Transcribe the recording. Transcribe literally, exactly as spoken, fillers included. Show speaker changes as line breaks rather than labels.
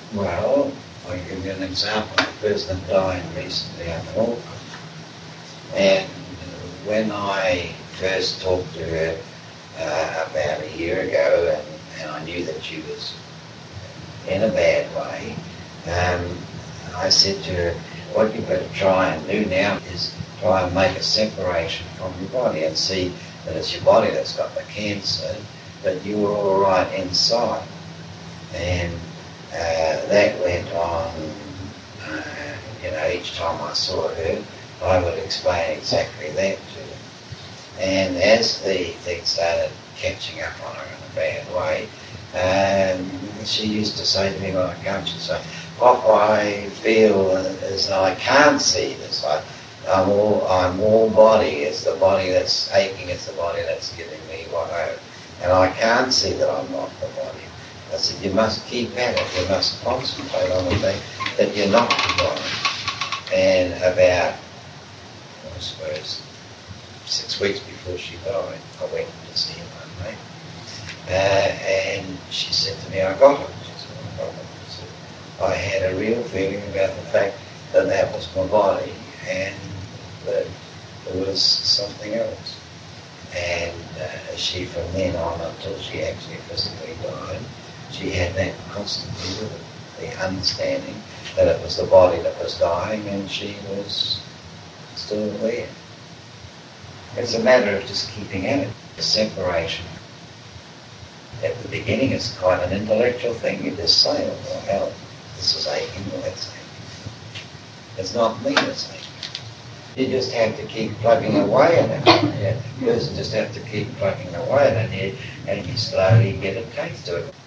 Well, I'll give you an example. A person died recently up in Auckland. And when I first talked to her uh, about a year ago, and, and I knew that she was in a bad way, um, I said to her, what you've got to try and do now is try and make a separation from your body and see that it's your body that's got the cancer, but you're all right inside. And uh, that went on, uh, you know, each time I saw her, I would explain exactly that to her. And as the thing started catching up on her in a bad way, um, she used to say to me when I come, she'd say, Pop, I feel as though I can't see this. I, I'm all, I'm all body. It's the body that's aching. It's the body that's giving me what I have. And I can't see that I'm not the body. I said, you must keep at it. You must concentrate on the fact that you're not the body. And about, I suppose, six weeks before she died, I went to see her one day. Uh, and she said to me, I got it. She said, I got it. I said, I had a real feeling about the fact that that was my body and that there was something else. And uh, she, from then on until she actually physically died, she had that constantly with her, the understanding that it was the body that was dying and she was still there. It's a matter of just keeping at it. The separation. At the beginning it's quite an intellectual thing. You just say, oh, well, hell, this is aching, well, that's aching. It's not me that's aching. You just have to keep plugging away at it. Yeah. You just have to keep plugging away at it, and you slowly get a taste to it.